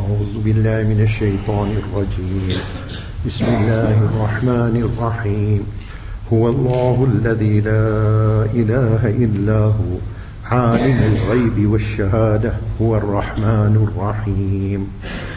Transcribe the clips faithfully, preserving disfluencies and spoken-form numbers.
أعوذ بالله من الشيطان الرجيم بسم الله الرحمن الرحيم هو الله الذي لا إله إلا هو عالم الغيب والشهادة هو الرحمن الرحيم.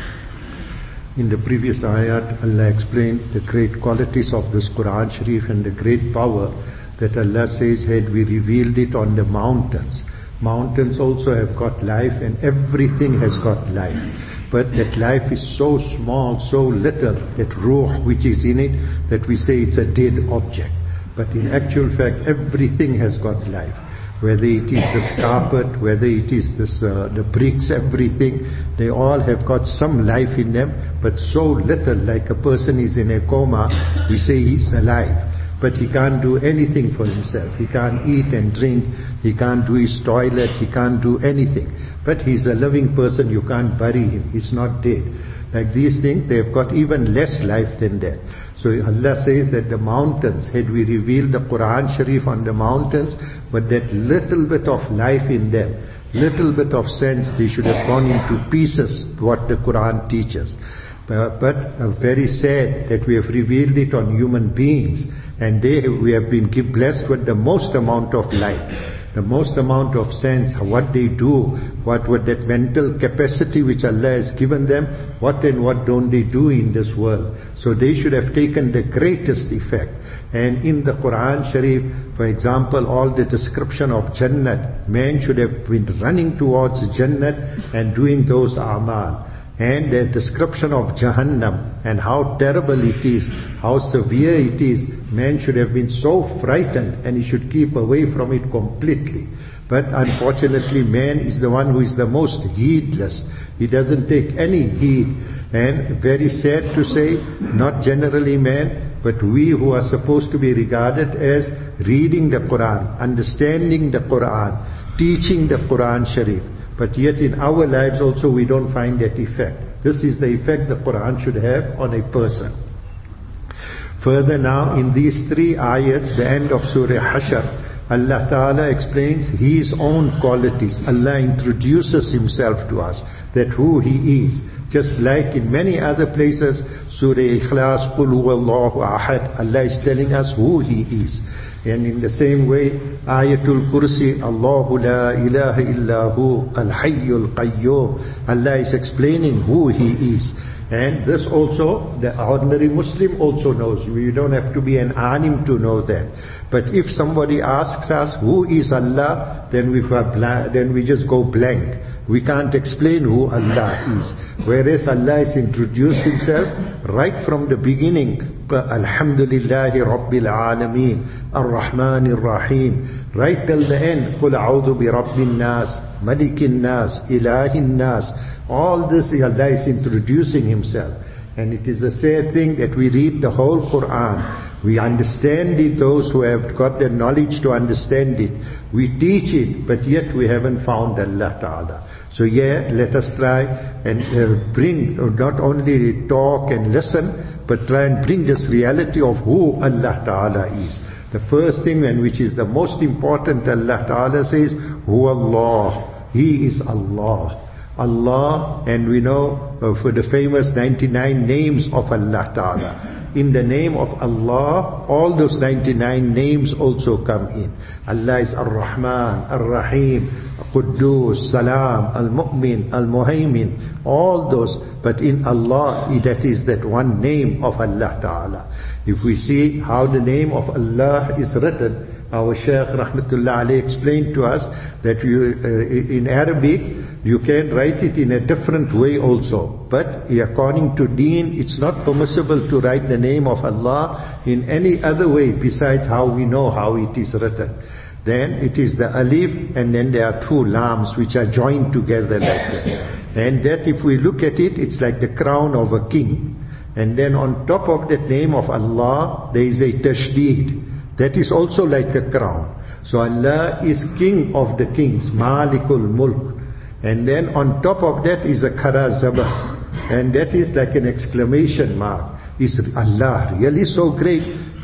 In the previous ayat, Allah explained the great qualities of this Quran Sharif and the great power that Allah says had we revealed it on the mountains. Mountains also have got life and everything has got life. But that life is so small, so little, that ruh which is in it, that we say it's a dead object. But in actual fact, everything has got life. Whether it is this carpet, whether it is this, uh, the bricks, everything, they all have got some life in them, but so little, like a person is in a coma, we say he's alive. But he can't do anything for himself. He can't eat and drink. He can't do his toilet. He can't do anything. But he's a living person. You can't bury him. He's not dead. Like these things, they've got even less life than that. So Allah says that the mountains, had we revealed the Quran Sharif on the mountains, but that little bit of life in them, little bit of sense, they should have gone into pieces, what the Quran teaches. Uh, but uh, very sad that we have revealed it on human beings, and they we have been blessed with the most amount of life, the most amount of sense, what they do, what what that mental capacity which Allah has given them, what and what don't they do in this world. So they should have taken the greatest effect. And in the Quran Sharif, for example, all the description of Jannat, man should have been running towards Jannat and doing those amal. And the description of Jahannam and how terrible it is, how severe it is, man should have been so frightened and he should keep away from it completely. But unfortunately, man is the one who is the most heedless. He doesn't take any heed. And very sad to say, not generally man, but we who are supposed to be regarded as reading the Quran, understanding the Quran, teaching the Quran Sharif. But yet in our lives also we don't find that effect. This is the effect the Quran should have on a person. Further now, in these three ayats, the end of Surah Hashr, Allah Ta'ala explains His own qualities. Allah introduces Himself to us, that who He is. Just like in many other places, Surah Ikhlas, Qul Huwallahu Ahad, Allah is telling us who He is. And in the same way, Ayatul Kursi, Allahu la ilaha illahu al-hayyul qayyum. Allah is explaining who He is. And this also, the ordinary Muslim also knows. We don't have to be an alim to know that. But if somebody asks us who is Allah, then we then we just go blank. We can't explain who Allah is. Whereas Allah has introduced Himself right from the beginning. Alhamdulillahi Rabbil Alameen, Ar-Rahman Ar-Rahim, right till the end. Qul a'udhu bi Rabbin Nas, Malikin Nas, Ilahin Nas. All this Allah is introducing Himself. And it is a sad thing that we read the whole Quran. We understand it, those who have got the knowledge to understand it. We teach it, but yet we haven't found Allah Ta'ala. So yeah, let us try and uh, bring, not only talk and listen, but try and bring this reality of who Allah Ta'ala is. The first thing, and which is the most important, Allah Ta'ala says, Hu Allah. He is Allah. Allah, and we know uh, for the famous ninety-nine names of Allah Ta'ala. In the name of Allah, all those ninety-nine names also come in. Allah is Ar-Rahman, Ar-Rahim, Quddus, Salam, Al-Mu'min, Al-Muhaymin, all those. But in Allah, that is that one name of Allah Ta'ala. If we see how the name of Allah is written, our Shaykh Rahmatullah Alayhi explained to us that you, uh, in Arabic, you can write it in a different way also. But according to Deen, it's not permissible to write the name of Allah in any other way besides how we know how it is written. Then it is the alif, and then there are two lams which are joined together like that. And that if we look at it, it's like the crown of a king. And then on top of that name of Allah, there is a tashdeed. That is also like a crown. So Allah is King of the kings, Malikul Mulk. And then on top of that is a Khara Zabah. And that is like an exclamation mark. Is Allah really so great?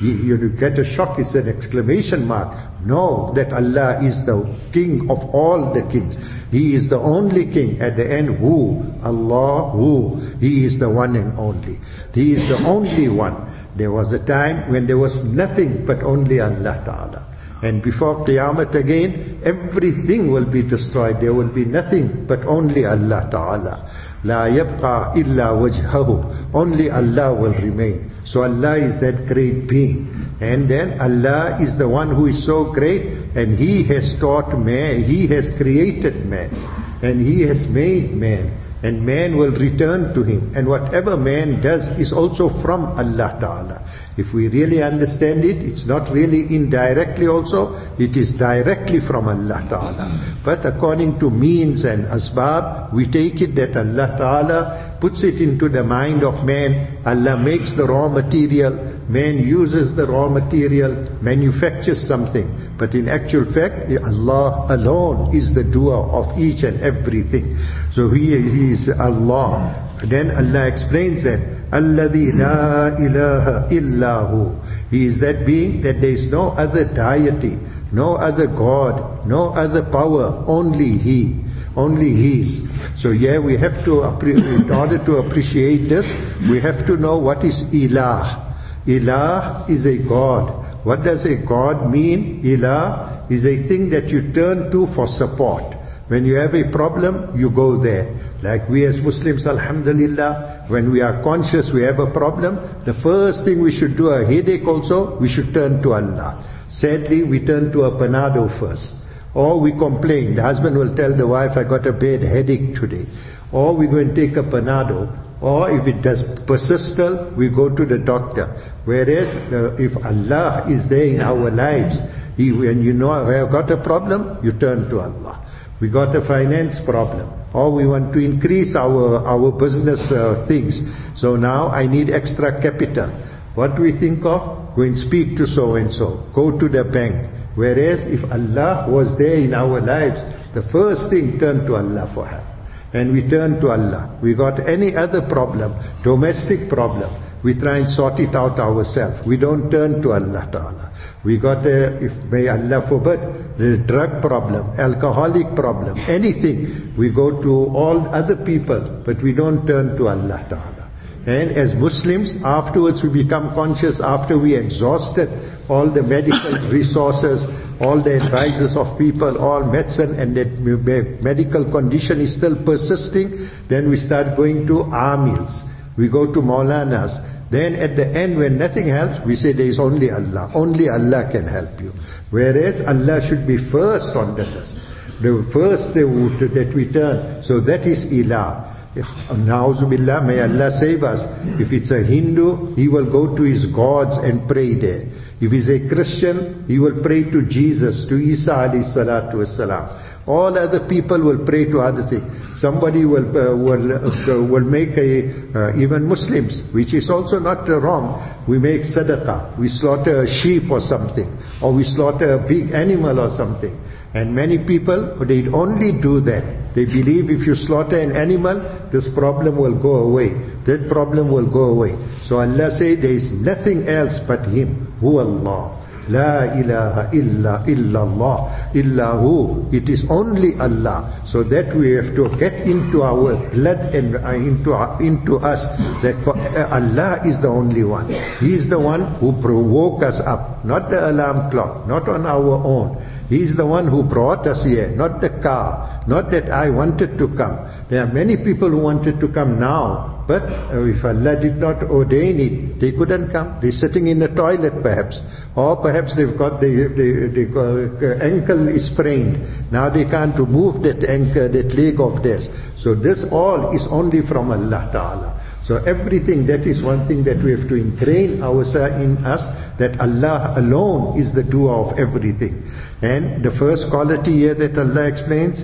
You, you get a shock, it's an exclamation mark. Know that Allah is the King of all the kings. He is the only King. At the end, who? Allah, who? He is the one and only. He is the only one. There was a time when there was nothing but only Allah Ta'ala. And before Qiyamah again, everything will be destroyed. There will be nothing but only Allah Ta'ala. La yabqa illa wajhahu. Only Allah will remain. So Allah is that great being. And then Allah is the one who is so great, and He has taught man, He has created man, and He has made man. And man will return to Him. And whatever man does is also from Allah Ta'ala. If we really understand it, it's not really indirectly also, it is directly from Allah Ta'ala. But according to means and asbab, we take it that Allah Ta'ala puts it into the mind of man. Allah makes the raw material, man uses the raw material, manufactures something. But in actual fact, Allah alone is the doer of each and everything. So He, he is Allah. Then Allah explains that, Alladhi la ilaha illahu. He is that being that there is no other deity, no other God, no other power, only He. Only His. So here we have to, in order to appreciate this, we have to know what is Ilah. Ilah is a God. What does a God mean? Ilah is a thing that you turn to for support. When you have a problem, you go there. Like we as Muslims, alhamdulillah, when we are conscious we have a problem, the first thing we should do, a headache also, we should turn to Allah. Sadly, we turn to a Panado first. Or we complain. The husband will tell the wife, I got a bad headache today. Or we go and take a Panado. Or if it does persist still, we go to the doctor. Whereas uh, if Allah is there in our lives, He, when you know I have got a problem, you turn to Allah. We got a finance problem. Or we want to increase our, our business uh, things. So now I need extra capital. What do we think of? Go and speak to so and so. Go to the bank. Whereas if Allah was there in our lives, the first thing, turn to Allah for help. And we turn to Allah. We got any other problem, domestic problem, we try and sort it out ourselves. We don't turn to Allah Ta'ala. We got a, if may Allah forbid, the drug problem, alcoholic problem, anything. We go to all other people, but we don't turn to Allah Ta'ala. And as Muslims, afterwards we become conscious after we exhausted all the medical resources, all the advices of people, all medicine, and that medical condition is still persisting, then we start going to Amils. We go to Maulanas. Then at the end, when nothing helps, we say there is only Allah. Only Allah can help you. Whereas Allah should be first on the list. The first that we turn. So that is Ilah. Na'uzubillah, may Allah save us. If it's a Hindu, he will go to his gods and pray there. If he's a Christian, he will pray to Jesus, to Isa alayhi salatu wassalam. All other people will pray to other things. Somebody will uh, will uh, will make a uh, even Muslims, which is also not uh, wrong. We make sadaqah. We slaughter a sheep or something, or we slaughter a big animal or something. And many people, they only do that. They believe if you slaughter an animal, this problem will go away. That problem will go away. So Allah says there is nothing else but Him. Hu Allah. La ilaha illa illallah. Illahu. It is only Allah. So that we have to get into our blood and uh, into, uh, into us that for, uh, Allah is the only one. He is the one who provoke us up. Not the alarm clock. Not on our own. He is the one who brought us here, not the car, not that I wanted to come. There are many people who wanted to come now, but if Allah did not ordain it, they couldn't come. They're sitting in the toilet perhaps, or perhaps they've got the, the, the ankle is sprained. Now they can't remove that ankle, that leg of theirs. So this all is only from Allah Ta'ala. So everything, that is one thing that we have to ingrain ourselves in us, that Allah alone is the doer of everything. And the first quality here that Allah explains,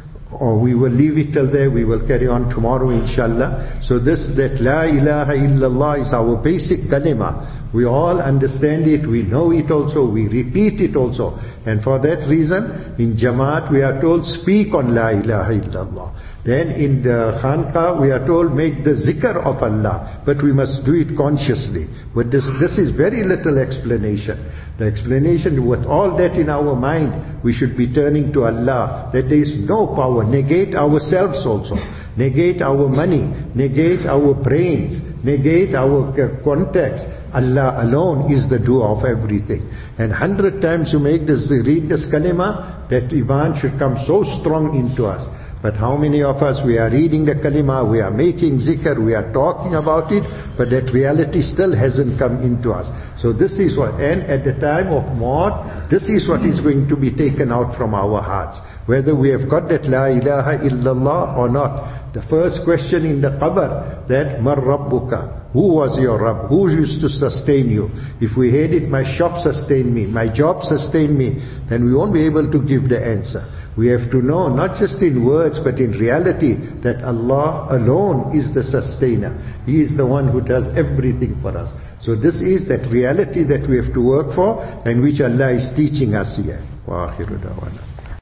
or we will leave it till there, we will carry on tomorrow inshallah. So this, that La ilaha illallah is our basic kalima. We all understand it, we know it also, we repeat it also. And for that reason, in Jamaat we are told, speak on La ilaha illallah. Then in the Khanqa we are told make the zikr of Allah, but we must do it consciously. But this, this is very little explanation. The explanation, with all that in our mind, we should be turning to Allah, that there is no power. Negate ourselves also. Negate our money. Negate our brains. Negate our contacts. Allah alone is the doer of everything. And hundred times you make this, read this kalima, that iman should come so strong into us. But how many of us, we are reading the kalima, we are making zikr, we are talking about it, but that reality still hasn't come into us. So this is what, and at the time of maut, this is what is going to be taken out from our hearts. Whether we have got that la ilaha illallah or not. The first question in the qabr, that mar rabbuka. Who was your Rabb? Who used to sustain you? If we had it, my shop sustained me, my job sustained me, then we won't be able to give the answer. We have to know, not just in words, but in reality, that Allah alone is the sustainer. He is the one who does everything for us. So this is that reality that we have to work for, and which Allah is teaching us here. Wa akhiru da'wana.